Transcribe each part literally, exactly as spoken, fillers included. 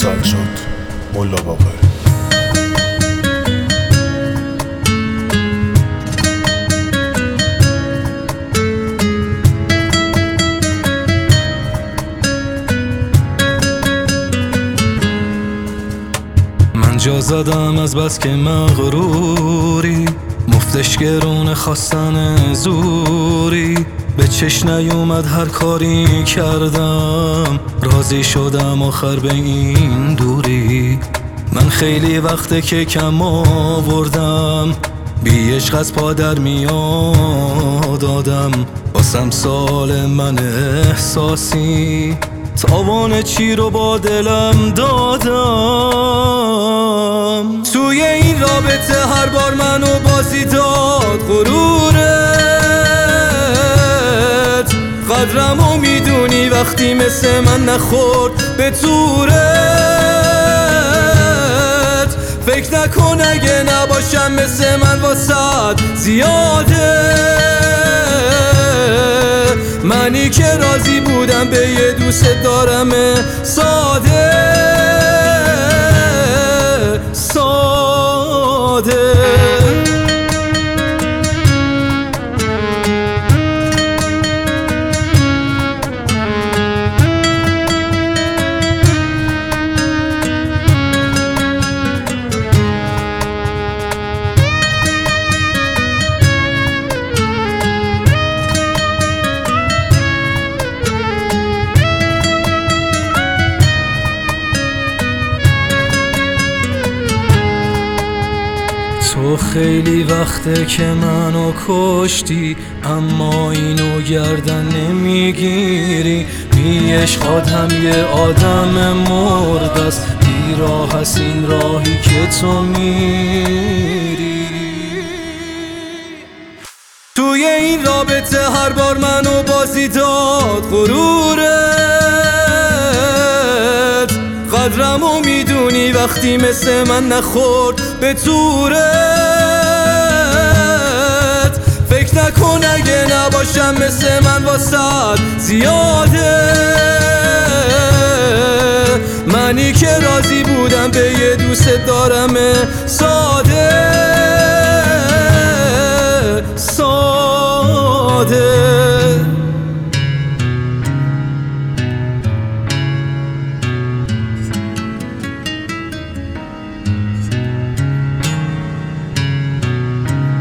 ساعت شد ملا باقر. من جا زدم از بس که مغروری، مفتش گرون خواستن زوری. به چش نیومد هر کاری کردم، راضی شدم آخر به این دوری. من خیلی وقته که کم آوردم، بی عشق از پادر میاد آدم. باسم سال من احساسی، تاوان چی رو با دلم دادم. توی این رابطه هر بار منو بازی داد غرورت. قدرمو میدونی وقتی مثل من نخورد به تورت. فکر نکن اگه نباشم مثل من واسد زیاده. منی که راضی بودم به یه دوست دارم ساده ساده. تو خیلی وقته که منو کشتی، اما اینو گردن نمیگیری. بی عشق آدم یه آدم مرده است، بی راه هست این راهی که تو میری. توی این رابطه هر بار منو بازی داد غرورت. قدرمو میدونی وقتی مثل من نخورد به تورت. فکر نکن اگه نباشم مثل من واسد زیاده. منی که راضی بودم به یه دوست دارم ساده ساده.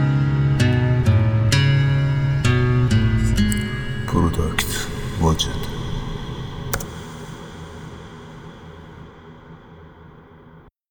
پروداکت واجد.